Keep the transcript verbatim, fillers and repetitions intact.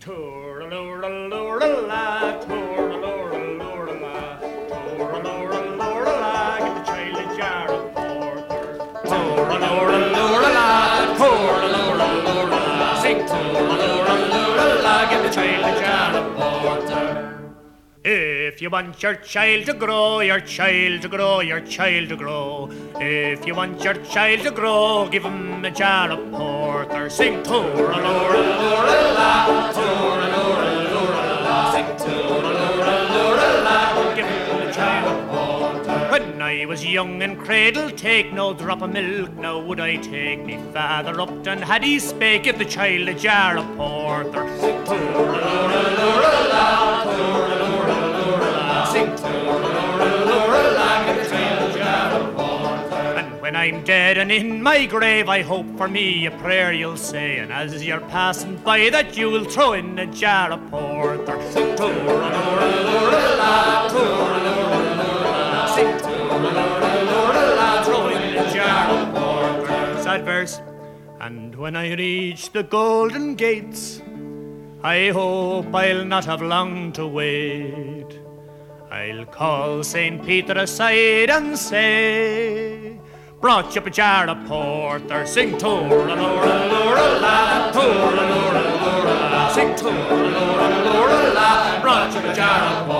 Toor-a-loor-a-loor-a-la, toor-a-loor-a-loor-a-la, toor-a-loor-a-loor-a-la, give the child a jar of porter. Toor-a-loor-a-loor-a-la, toor-a-loor-a-loor-a-la, sing toor-a-loor-a-loor-a-la, give the child a jar of porter. If you want your child to grow, your child to grow, your child to grow. If you want your child to grow, give him a jar of porter. Sing toor-a-loor-a-loor-a-la, toor-a-loor-a-loor-a-la, sing toor-a-loor-a-loor-a-la, give him a jar of porter. When I was young and cradled, take no drop of milk. Now would I take me father up, and had he spake, give the child a jar of porter. Sing toor-a-loor-a-loor-a-la, toor-a-loor-a-loor-a-la, sing toor-a-loor-a-loor-a-la, give the child a jar of porter. And when I'm dead and in my grave, I hope for me a prayer you'll say, and as you're passing by that you will throw in a jar of porter. Sing toor-a-loor-a-loor-a-la, toor-a-loor-a-loor-a-la, sing toor-a-loor-a-loor-a-la, throw in a jar of porter. Sad verse. And when I reach the golden gates, I hope I'll not have long to wait. I'll call Saint Peter aside and say, brought you up a jar of porter. Sing toor-a-loor-a-loor-a-la, toor-a-loor-a-loor-a-la, sing toor-a-loor-a-loor-a-la, brought you up a jar of porter.